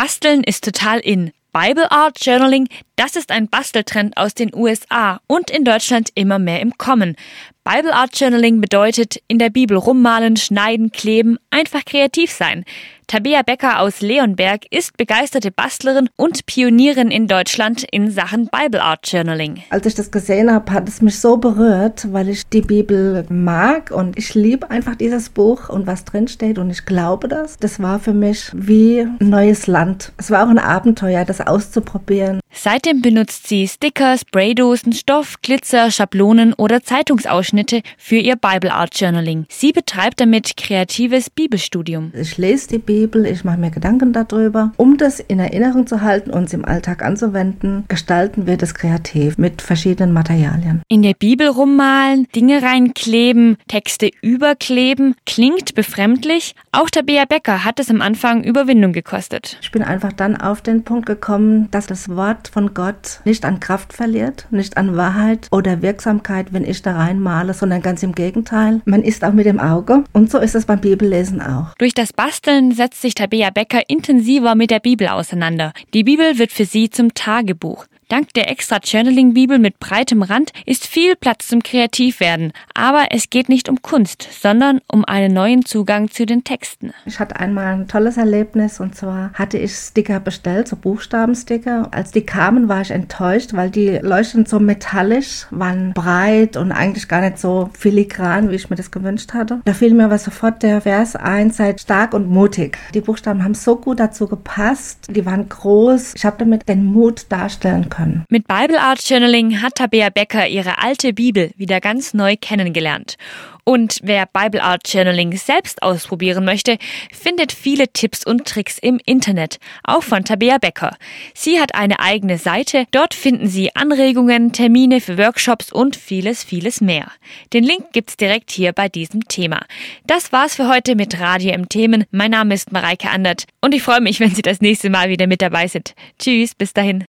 Basteln ist total in. Bible Art Journaling, das ist ein Basteltrend aus den USA und in Deutschland immer mehr im Kommen. Bible Art Journaling bedeutet, in der Bibel rummalen, schneiden, kleben, einfach kreativ sein. Tabea Becker aus Leonberg ist begeisterte Bastlerin und Pionierin in Deutschland in Sachen Bible Art Journaling. Als ich das gesehen habe, hat es mich so berührt, weil ich die Bibel mag und ich liebe einfach dieses Buch und was drin steht und ich glaube das. Das war für mich wie ein neues Land. Es war auch ein Abenteuer, das auszuprobieren. Seitdem benutzt sie Sticker, Spraydosen, Stoff, Glitzer, Schablonen oder Zeitungsausschnitte für ihr Bible Art Journaling. Sie betreibt damit kreatives Bibelstudium. Ich lese die Bibel, ich mache mir Gedanken darüber. Um das in Erinnerung zu halten und es im Alltag anzuwenden, gestalten wir das kreativ mit verschiedenen Materialien. In der Bibel rummalen, Dinge reinkleben, Texte überkleben, klingt befremdlich. Auch Tabea Becker hat es am Anfang Überwindung gekostet. Ich bin einfach dann auf den Punkt gekommen, dass das Wort von Gott nicht an Kraft verliert, nicht an Wahrheit oder Wirksamkeit, wenn ich da reinmale, sondern ganz im Gegenteil. Man isst auch mit dem Auge und so ist es beim Bibellesen auch. Durch das Basteln setzt sich Tabea Becker intensiver mit der Bibel auseinander. Die Bibel wird für sie zum Tagebuch. Dank der extra Journaling-Bibel mit breitem Rand ist viel Platz zum Kreativwerden. Aber es geht nicht um Kunst, sondern um einen neuen Zugang zu den Texten. Ich hatte einmal ein tolles Erlebnis und zwar hatte ich Sticker bestellt, so Buchstabensticker. Als die kamen, war ich enttäuscht, weil die leuchten so metallisch, waren breit und eigentlich gar nicht so filigran, wie ich mir das gewünscht hatte. Da fiel mir aber sofort der Vers ein, seid stark und mutig. Die Buchstaben haben so gut dazu gepasst, die waren groß. Ich habe damit den Mut darstellen können. Mit Bible Art Journaling hat Tabea Becker ihre alte Bibel wieder ganz neu kennengelernt. Und wer Bible Art Journaling selbst ausprobieren möchte, findet viele Tipps und Tricks im Internet, auch von Tabea Becker. Sie hat eine eigene Seite, dort finden Sie Anregungen, Termine für Workshops und vieles, vieles mehr. Den Link gibt's direkt hier bei diesem Thema. Das war's für heute mit Radio im Themen. Mein Name ist Mareike Andert und ich freue mich, wenn Sie das nächste Mal wieder mit dabei sind. Tschüss, bis dahin.